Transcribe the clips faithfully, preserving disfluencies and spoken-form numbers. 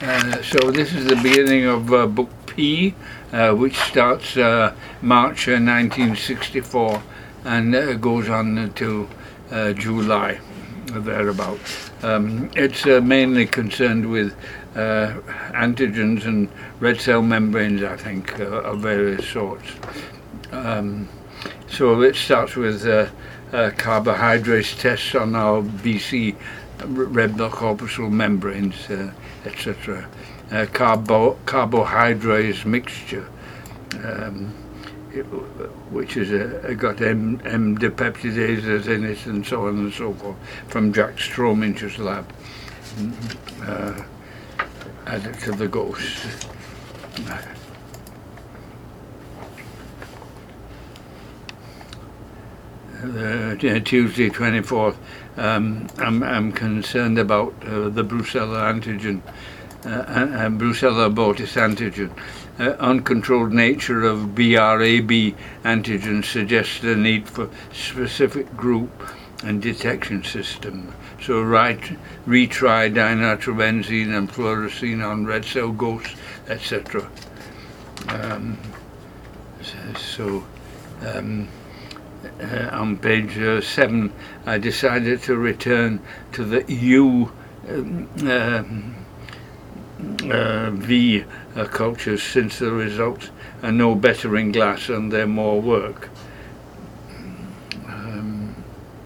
Uh, so this is the beginning of uh, Book P, uh, which starts uh, March uh, nineteen sixty-four and uh, goes on until uh, July, thereabout. Um, it's uh, mainly concerned with uh, antigens and red cell membranes, I think, uh, of various sorts. Um, so it starts with uh, uh, carbohydrate tests on our B C, red blood corpuscle membranes, uh, et cetera. Uh, carbo carbohydrate mixture, um, it, which is a, got M, M dipeptidases in it and so on and so forth, from Jack Strominger's lab. Uh, added to the ghost. Uh, Tuesday twenty-fourth, um, I'm, I'm concerned about uh, the Brucella antigen, uh, uh, Brucella abortus antigen. Uh, uncontrolled nature of B R A B antigen suggests the need for specific group and detection system. So right, retry dinitrobenzene and fluorescein on red cell ghosts, et cetera. Um, so. Um, Uh, on page uh, seven, I decided to return to the U um, uh, uh, V uh, cultures, since the results are no better in glass and they're more work. Um,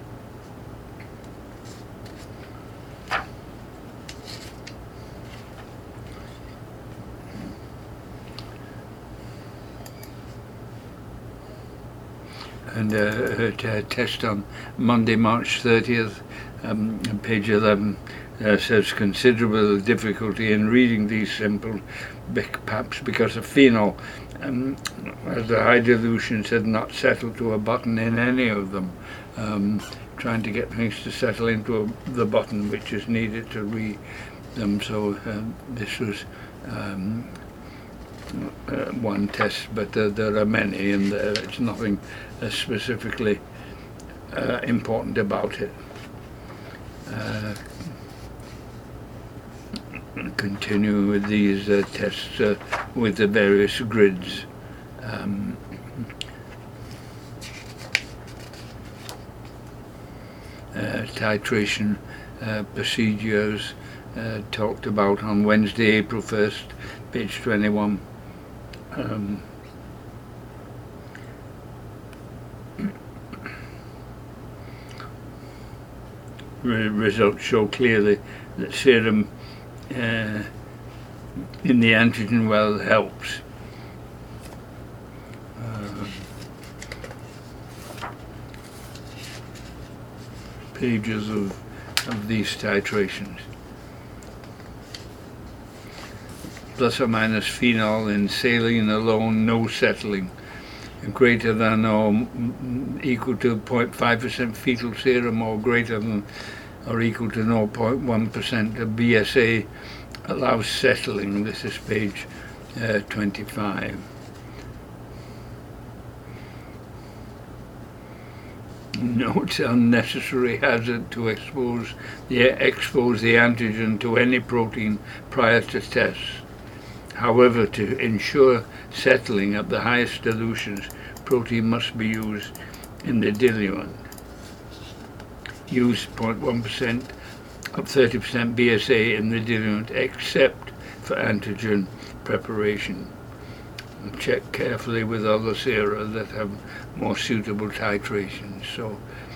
and uh, a test on Monday, March thirtieth, um, page eleven, uh, says considerable difficulty in reading these simple, perhaps because of phenol, um, as the high dilutions had not settled to a button in any of them, um, trying to get things to settle into a, the button which is needed to read them. So uh, this was um, Uh, one test, but uh, there are many, and uh, it's nothing uh, specifically uh, important about it. Uh, continue with these uh, tests uh, with the various grids. Um, uh, titration uh, procedures uh, talked about on Wednesday, April first, page twenty-one. Um, re results show clearly that serum uh, in the antigen well helps. Uh, pages of, of these titrations. Plus or minus phenol in saline alone, no settling. And greater than or equal to zero point five percent fetal serum, or greater than or equal to zero point one percent of B S A allows settling. This is page uh, twenty-five. Note unnecessary hazard to expose the, expose the antigen to any protein prior to tests. However, to ensure settling at the highest dilutions, protein must be used in the diluent. Use zero point one percent of thirty percent B S A in the diluent, except for antigen preparation. And check carefully with other sera that have more suitable titrations. So,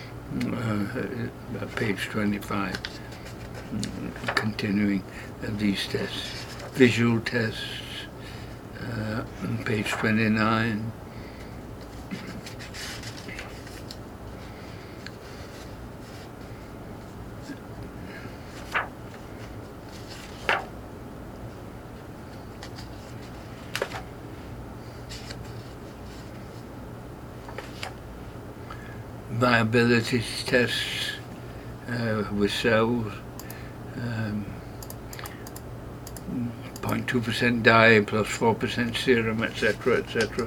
uh, page twenty-five, continuing uh, these tests. Visual tests, uh, on page twenty-nine. Viability tests uh, with cells. Um, zero point two percent dye plus four percent serum, et cetera, et cetera.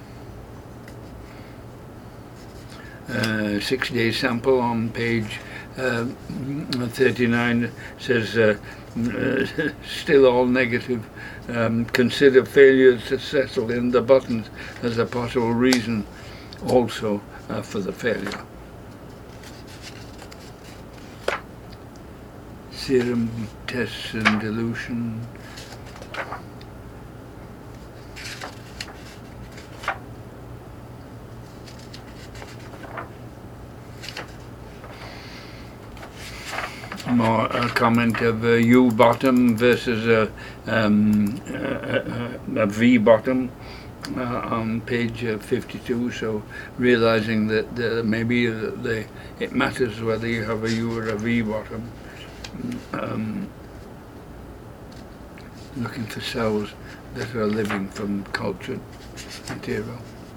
Uh, six-day sample on page uh, thirty-nine says, uh, still all negative. Um, consider failure to settle in the buttons as a possible reason also uh, for the failure. Serum tests and dilution. More a comment of a U bottom versus a, um, a, a, a V bottom uh, on page uh, fifty-two. So realizing that uh, maybe the, it matters whether you have a U or a V bottom. Um, looking for cells that are living from cultured material.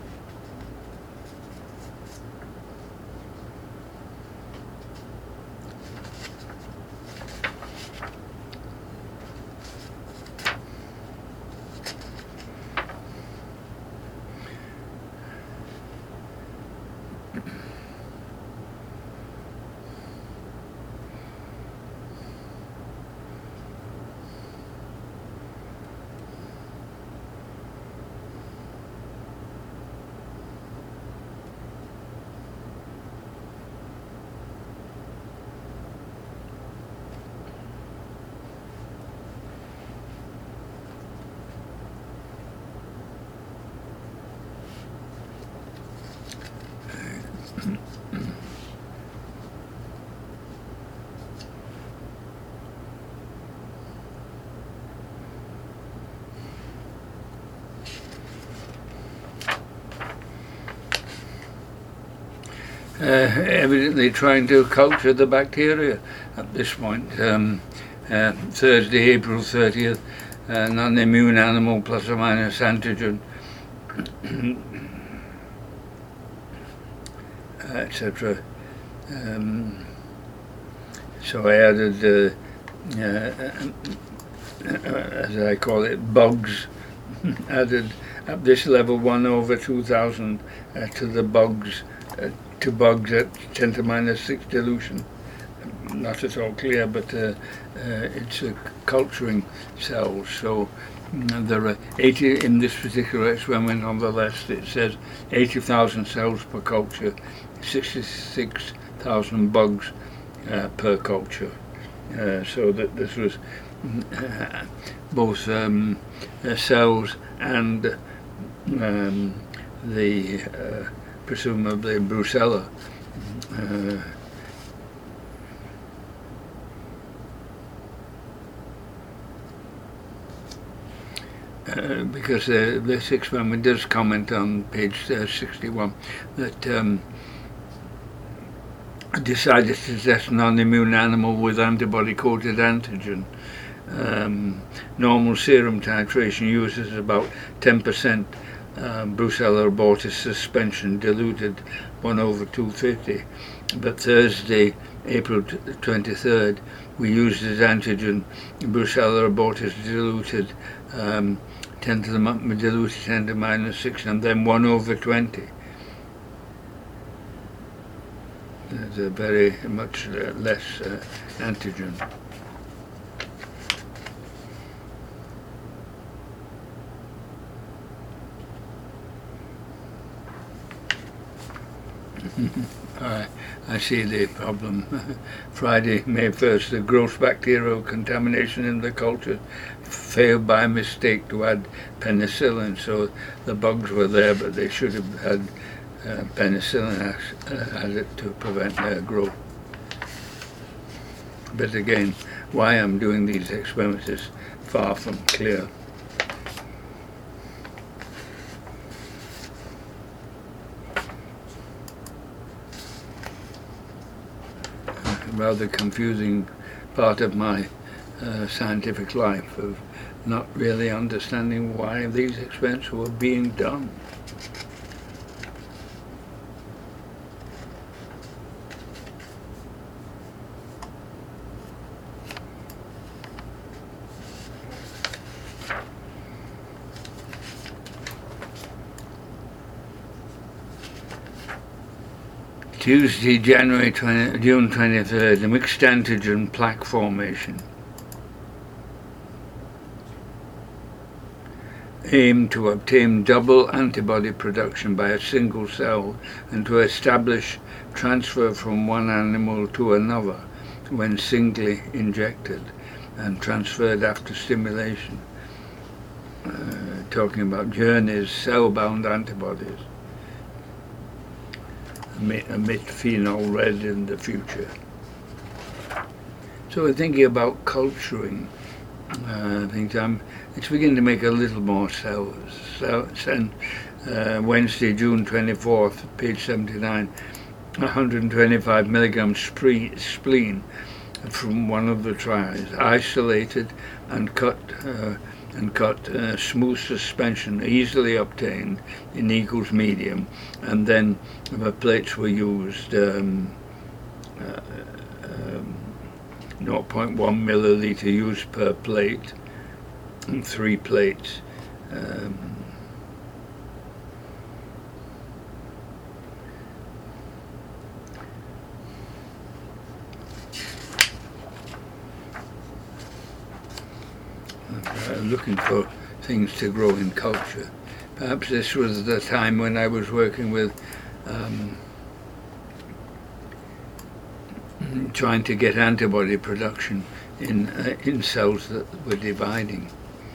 Uh, evidently trying to culture the bacteria at this point. Um, uh, Thursday, April thirtieth, uh, non-immune animal plus or minus antigen, et cetera. Um, so I added, uh, uh, as I call it, bugs, added at this level one over two thousand uh, to the bugs, uh, to bugs at ten to minus six dilution. Not at all clear, but uh, uh, it's uh, culturing cells. So mm, there are eighty in this particular experiment on the left. It says eighty thousand cells per culture, sixty-six thousand bugs uh, per culture. Uh, so that this was uh, both um, uh, cells and um, the uh, presumably Brucella. Uh, uh, because uh, this experiment does comment on page uh, sixty-one that um, decided to test non-immune animal with antibody-coated antigen. Um, normal serum titration uses about ten percent uh, Brucella abortus suspension diluted one over two fifty, but Thursday, April twenty-third, we used as antigen Brucella abortus diluted um, ten to the diluted ten to minus six, and then one over twenty. There's a very much uh, less uh, antigen. I, I see the problem. Friday, May first, the gross bacterial contamination in the culture failed by mistake to add penicillin. So the bugs were there, but they should have had uh, penicillin uh, added to prevent their growth. But again, why I'm doing these experiments is far from clear. Rather confusing part of my uh, scientific life of not really understanding why these experiments were being done. Tuesday, January twentieth, June twenty-third, the mixed antigen plaque formation. Aim to obtain double antibody production by a single cell and to establish transfer from one animal to another when singly injected and transferred after stimulation. Uh, talking about journeys, cell-bound antibodies. Emit, emit phenol red in the future. So we're thinking about culturing uh, things. I'm, it's beginning to make a little more cells. So, and, uh, Wednesday, June twenty-fourth, page seventy-nine, one hundred twenty-five milligram spree, spleen from one of the trials, isolated and cut uh, and cut uh, smooth suspension, easily obtained in equals medium, and then the plates were used. Um, uh, um, zero point one milliliter used per plate, and three plates. Um, uh, looking for things to grow in culture. Perhaps this was the time when I was working with um, trying to get antibody production in uh, in cells that were dividing,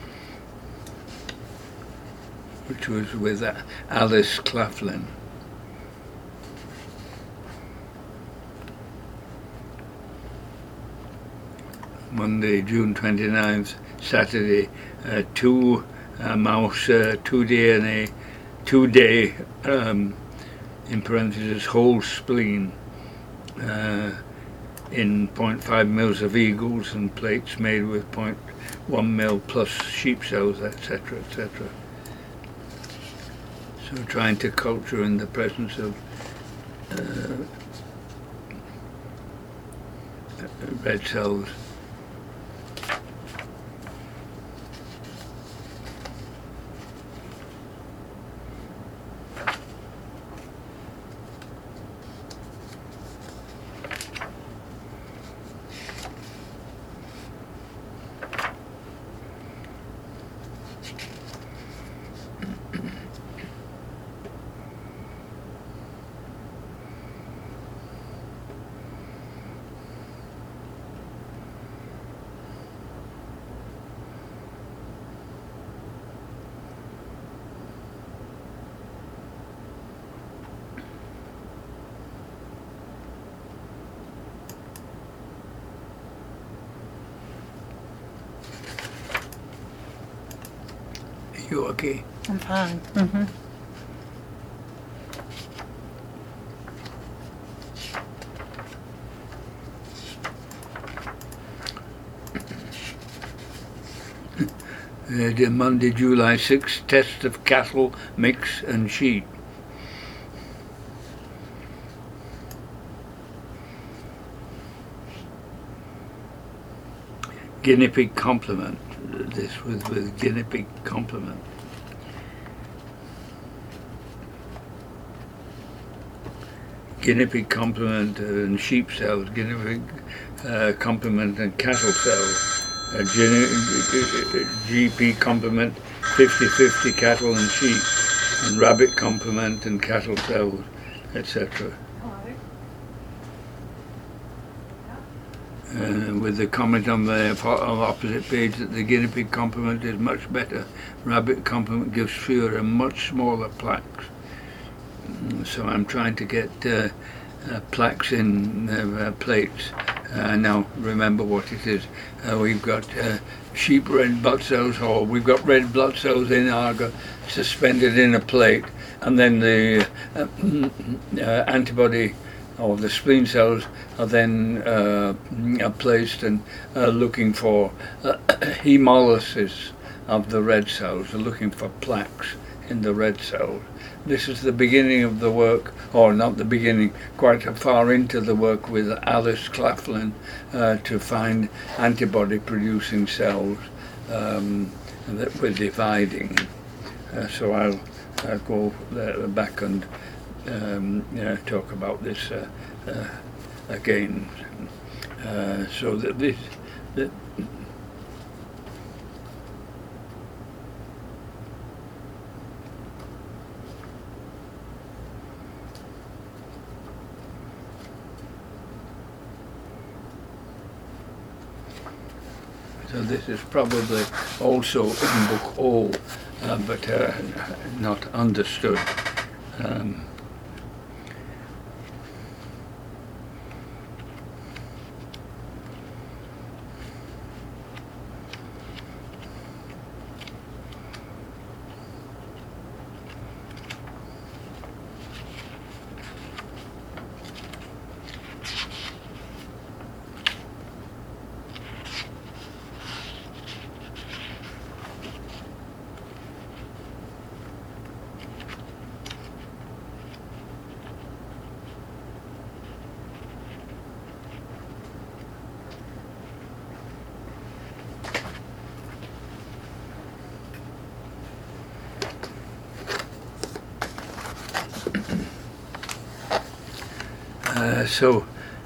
which was with uh, Alice Claflin. Monday, June twenty-ninth, Saturday, uh, two uh, mouse, uh, two D N A, two day, um, in parentheses, whole spleen, uh, in zero point five mils of eagles and plates made with zero point one mil plus sheep cells, et cetera, et cetera. So trying to culture in the presence of uh, red cells. You okay? I'm fine. Mm-hmm. Uh, the Monday, July sixth, test of cattle, mix and sheep. Guinea pig complement. This was with guinea pig complement. Guinea pig complement and sheep cells, guinea pig uh, complement and cattle cells, uh, G P complement, fifty fifty cattle and sheep, and rabbit complement and cattle cells, et cetera. Uh, with the comment on the opposite page that the guinea pig complement is much better. Rabbit complement gives fewer and much smaller plaques. So I'm trying to get uh, uh, plaques in uh, plates. Uh, now remember what it is. Uh, we've got uh, sheep red blood cells, or we've got red blood cells in agar suspended in a plate, and then the uh, uh, antibody or the spleen cells are then uh, are placed and uh, looking for uh, hemolysis of the red cells, they're looking for plaques in the red cells. This is the beginning of the work, or not the beginning, quite far into the work with Alice Claflin uh, to find antibody producing cells um, that were dividing. Uh, so I'll, I'll go uh, back and um, uh, talk about this uh, uh, again. Uh, so that this that so this is probably also in Book O, uh, but uh, not understood. Um, Uh, so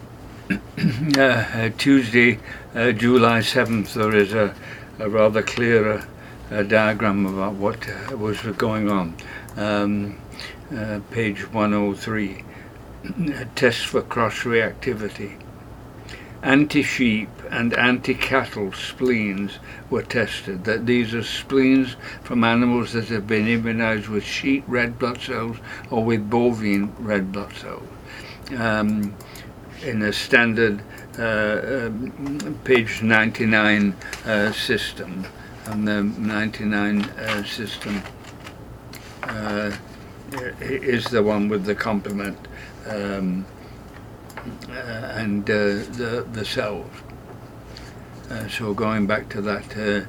uh, Tuesday, uh, July seventh, there is a, a rather clearer uh, diagram about what uh, was going on. Um, uh, page one oh three, tests for cross-reactivity. Anti-sheep and anti-cattle spleens were tested. That these are spleens from animals that have been immunized with sheep red blood cells or with bovine red blood cells. Um, in a standard uh, um, page ninety-nine uh, system, and the ninety-nine uh, system uh, is the one with the complement um, uh, and uh, the the cells. Uh, so going back to that. Uh,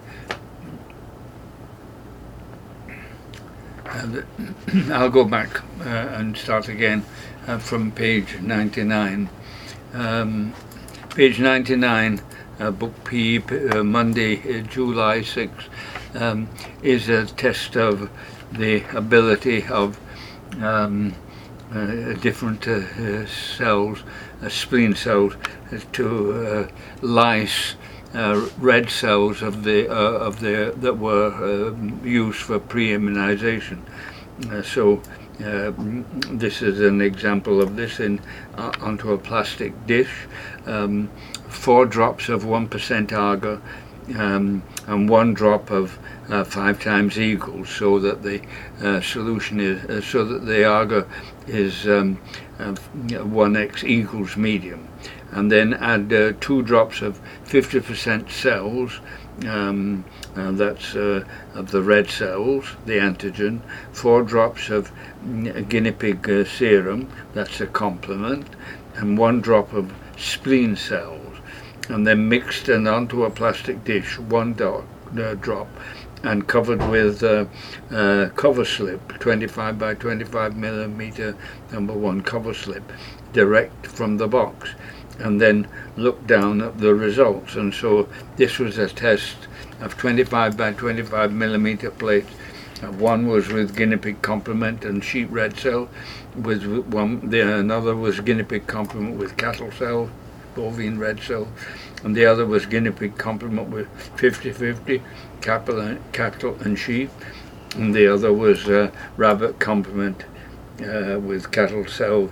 Uh, I'll go back uh, and start again uh, from page ninety-nine. Um, page ninety-nine, uh, Book P, uh, Monday, uh, July sixth, um, is a test of the ability of um, uh, different uh, uh, cells, uh, spleen cells, uh, to uh, lyse Uh, red cells of the uh, of the that were uh, used for pre-immunization. Uh, so uh, this is an example of this in uh, onto a plastic dish. Um, four drops of one percent agar um, and one drop of uh, five times Eagles, so that the uh, solution is uh, so that the agar is um, uh, one x Eagles medium. And then add uh, two drops of fifty percent cells, um, and that's uh, of the red cells, the antigen, four drops of guinea pig uh, serum, that's a complement, and one drop of spleen cells, and then mixed and onto a plastic dish, one do uh, drop, and covered with uh, uh, cover slip, twenty-five by twenty-five millimeter number one cover slip, direct from the box. And then look down at the results. And so this was a test of twenty-five by twenty-five millimeter plates. Uh, one was with guinea pig complement and sheep red cell, with one. The another was guinea pig complement with cattle cell, bovine red cell, and the other was guinea pig complement with fifty fifty cattle and, cattle and sheep, and the other was uh, rabbit complement uh, with cattle cell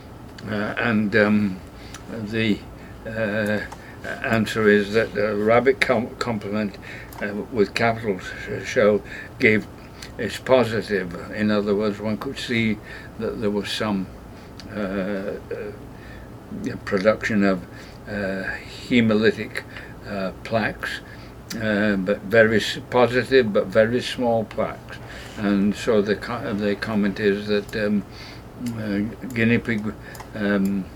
uh, and. Um, The uh, answer is that the rabbit com complement uh, with capital shell gave is positive. In other words, one could see that there was some uh, uh, production of uh, hemolytic uh, plaques, uh, but very positive, but very small plaques. And so the co the comment is that um, uh, guinea pig. Um,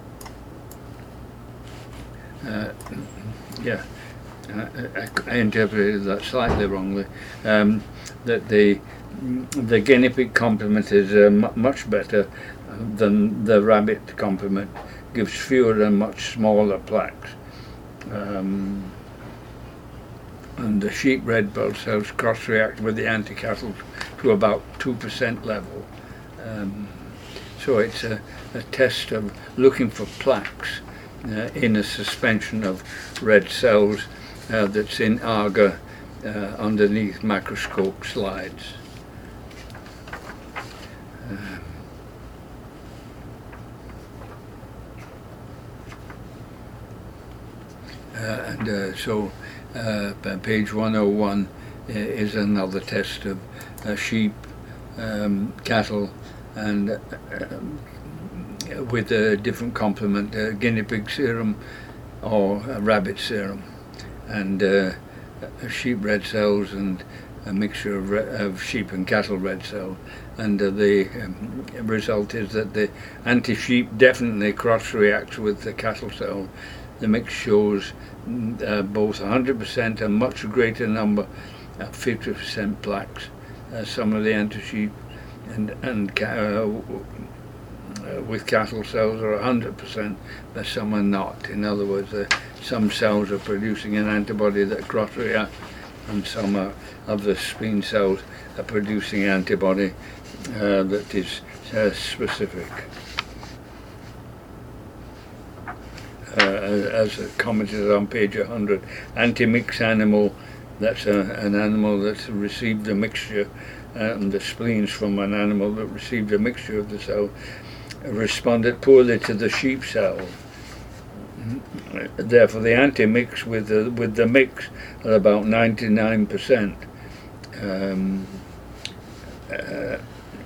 Uh, yeah, I, I interpreted that slightly wrongly. Um, that the the guinea pig complement is uh, much better than the rabbit complement. Gives fewer and much smaller plaques. Um, and the sheep red blood cells cross-react with the anti-cattle to about two percent level. Um, So it's a, a test of looking for plaques uh, in a suspension of red cells uh, that's in agar uh, underneath microscope slides. Uh, uh, and uh, so uh, page one oh one is another test of uh, sheep, um, cattle, and uh, um, with a different complement, uh, guinea pig serum or a rabbit serum, and uh, sheep red cells and a mixture of, of sheep and cattle red cells. And uh, the um, result is that the anti-sheep definitely cross-reacts with the cattle cell. The mix shows uh, both one hundred percent and much greater number of fifty percent plaques. Uh, some of the anti-sheep and, and uh, uh, with cattle cells are one hundred percent, but some are not. In other words, uh, some cells are producing an antibody that cross-reacts, and some are, of the spleen cells are producing antibody uh, that is uh, specific. Uh, as commented on page one hundred, anti-mix animal, that's a, an animal that's received a mixture, and the spleens from an animal that received a mixture of the cell responded poorly to the sheep cell. Therefore, the anti-mix with the with the mix are about ninety-nine percent. Um, uh,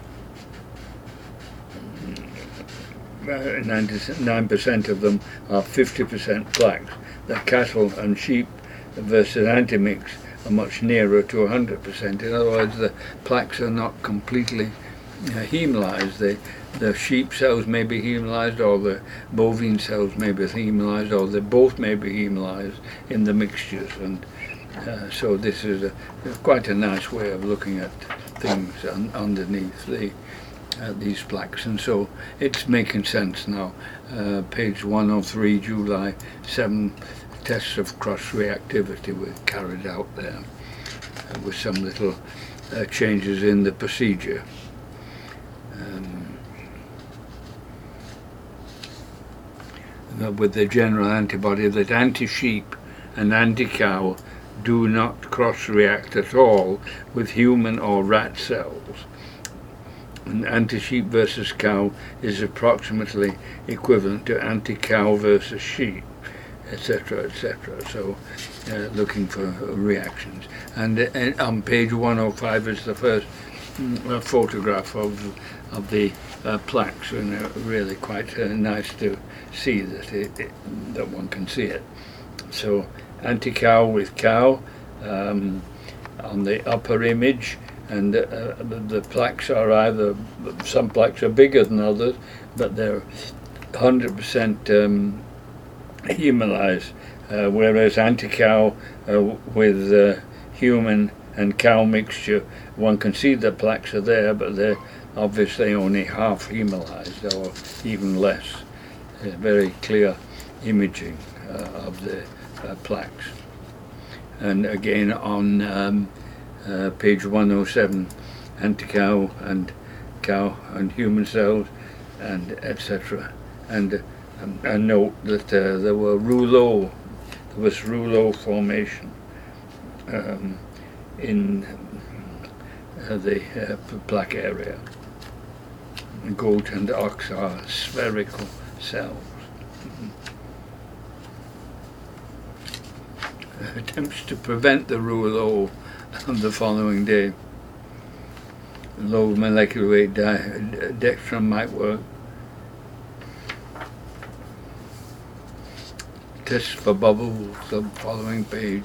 ninety-nine percent of them are fifty percent plaques. The cattle and sheep versus anti-mix are much nearer to one hundred percent. In other words, the plaques are not completely uh, hemolyzed. They, the sheep cells may be hemolyzed, or the bovine cells may be hemolyzed, or they both may be hemolyzed in the mixtures. And uh, so this is a, quite a nice way of looking at things un underneath the Uh, these plaques, and so it's making sense now. Uh, page one oh three, July seven, tests of cross-reactivity were carried out there uh, with some little uh, changes in the procedure. Um, with the general antibody that anti-sheep and anti-cow do not cross-react at all with human or rat cells. And anti-sheep versus cow is approximately equivalent to anti-cow versus sheep, et cetera, et cetera. So, uh, looking for reactions. And uh, on page one oh five is the first uh, photograph of of the uh, plaques, and uh, really quite uh, nice to see that it, it, that one can see it. So, anti-cow with cow um, on the upper image. And uh, the plaques are either, some plaques are bigger than others, but they're one hundred percent um, hemolyzed, uh, whereas anti-cow uh, with uh, human and cow mixture, one can see the plaques are there, but they're obviously only half hemolyzed, or even less. There's very clear imaging uh, of the uh, plaques. And again on um, Uh, page one oh seven, anti-cow and cow and human cells, and et cetera. And um, I note that uh, there were rouleau, there was rouleau formation um, in uh, the uh, plaque area. Goat and ox are spherical cells. Mm-hmm. uh, attempts to prevent the rouleau on the following day. Low molecular weight dextran might work. Test for bubbles, the following page.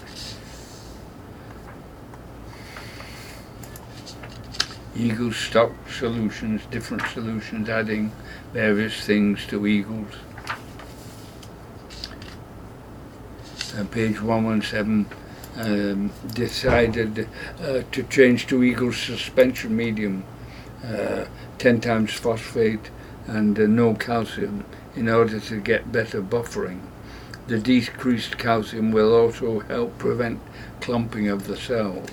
Eagles stock solutions, different solutions, adding various things to Eagles. Uh, page one one seven. Um, decided uh, to change to Eagle's suspension medium, uh, ten times phosphate and uh, no calcium, in order to get better buffering. The decreased calcium will also help prevent clumping of the cells.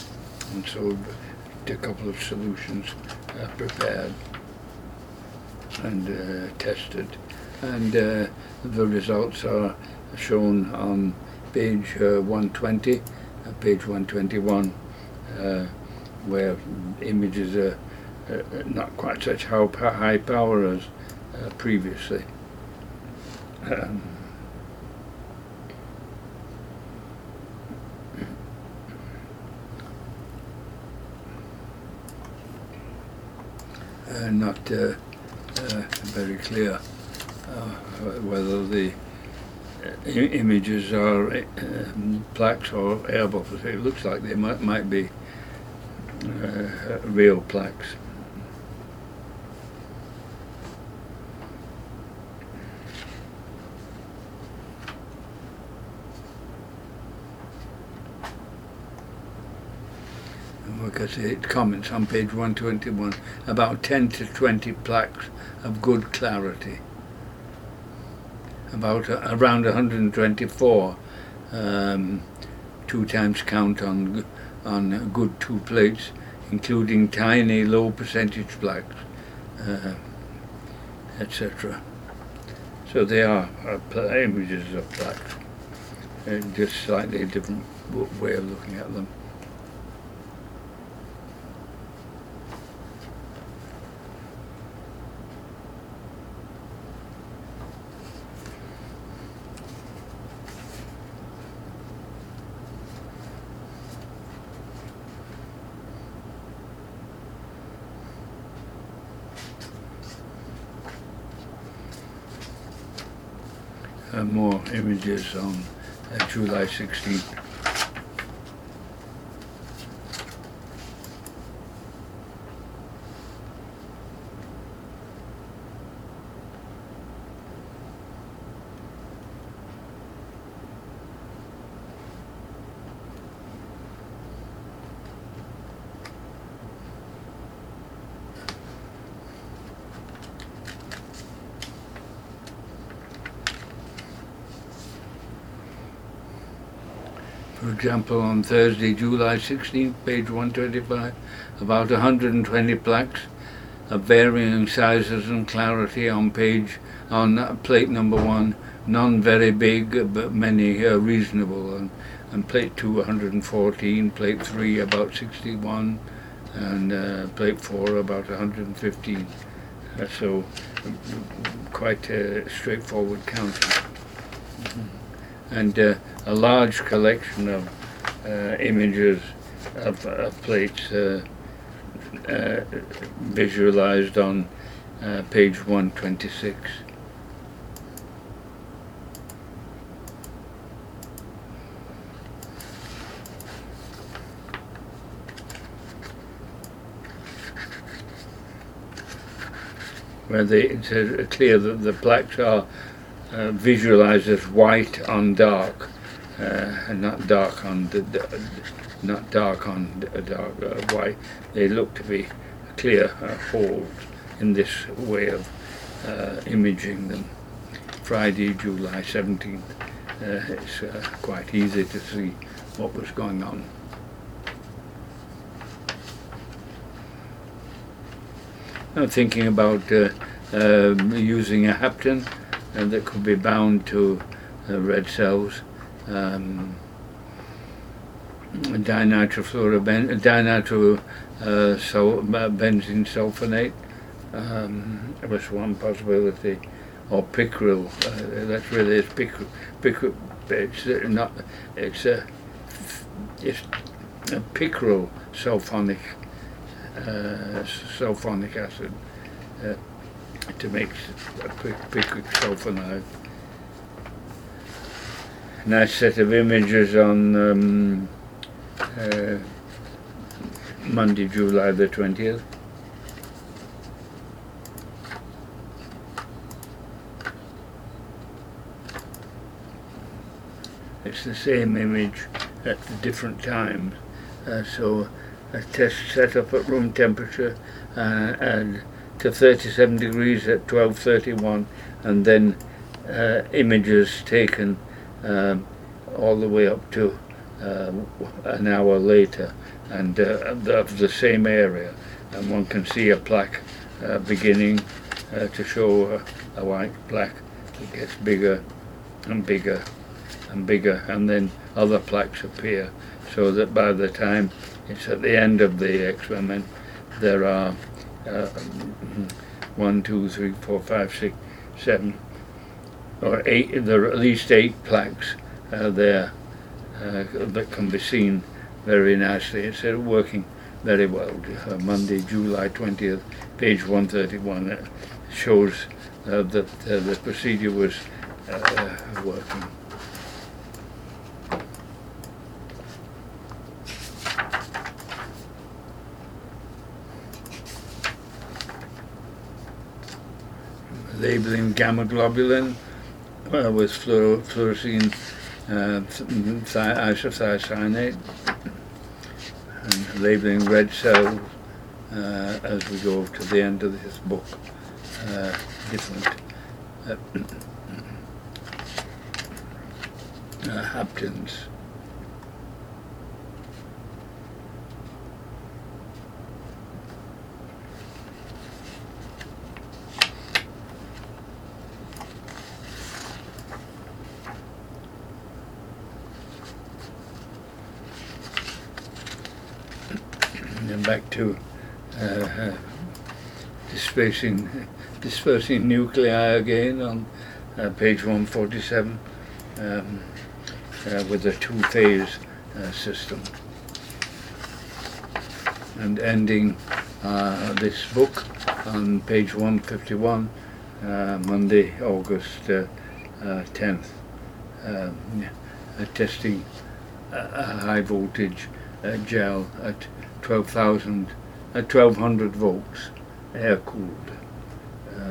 And so a couple of solutions uh, prepared. and uh, tested, and uh, the results are shown on page uh, one twenty, uh, page one twenty-one, uh, where images are uh, not quite such high power as uh, previously. Um, uh, not uh, uh, very clear uh, whether the uh, images are uh, plaques or air bubbles. It looks like they might, might be uh, real plaques. Because it comments on page one twenty-one about ten to twenty plaques of good clarity. About uh, around one hundred twenty-four, um, two times count on on good two plates, including tiny low percentage plaques, uh, et cetera. So they are uh, images of plaques, uh, just slightly different way of looking at them. Uh, more images on uh, July sixteenth. For example, on Thursday, July sixteenth, page one twenty-five, about one hundred twenty plaques of varying sizes and clarity on page on plate number one, none very big, but many uh, reasonable, and, and plate two, one hundred fourteen, plate three, about sixty-one, and uh, plate four, about one hundred fifteen. Uh, so, quite uh, straightforward counting. Mm-hmm. And uh, a large collection of uh, images of, of plates uh, uh, visualized on uh, page one twenty-six. Where they, it's uh, clear that the plaques are Uh, visualized as white on dark, uh, and not dark on the, not dark on dark uh, white. They look to be clear uh, holes in this way of uh, imaging them. Friday, July seventeenth. Uh, it's uh, quite easy to see what was going on. I'm thinking about uh, uh, using a hapten and that could be bound to uh, red cells, um, dinitrofluoroben, dinitro uh, sul benzene sulfonate um, was one possibility, or picryl. Uh, that's really it's picryl. Picryl. It's not. It's a. It's a picryl sulfonic uh, sulfonic acid. Uh, to make a picric sulfonide. Nice set of images on um, uh, Monday, July the twentieth. It's the same image at different times. Uh, so a test set up at room temperature uh, and to thirty-seven degrees at twelve thirty-one, and then uh, images taken um, all the way up to uh, an hour later, and uh, of the same area, and one can see a plaque uh, beginning uh, to show a, a white plaque that gets bigger and bigger and bigger, and then other plaques appear, so that by the time it's at the end of the experiment, there are uh, one, two, three, four, five, six, seven, or eight. There are at least eight plaques uh, there uh, that can be seen very nicely. It's uh, working very well. Uh, Monday, July twentieth, page one thirty-one, uh, shows uh, that uh, the procedure was uh, working. Labeling gamma globulin uh, with fluor fluorescein uh, isothiocyanate, and labeling red cells uh, as we go to the end of this book. Uh, different uh, uh, haptens. And back to uh, uh, dispersing, dispersing nuclei again on uh, page one forty-seven, um, uh, with a two-phase uh, system. And ending uh, this book on page one fifty-one, uh, Monday, August uh, uh, tenth, um, uh, testing a high voltage uh, gel at twelve thousand, at twelve hundred volts, air cooled. Uh,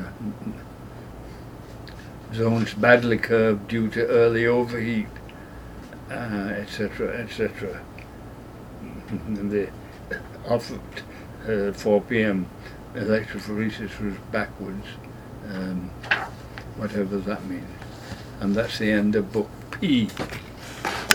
zones badly curved due to early overheat, et cetera, et cetera. The off at uh, four p m electrophoresis was backwards, um, whatever that means. And that's the end of book P.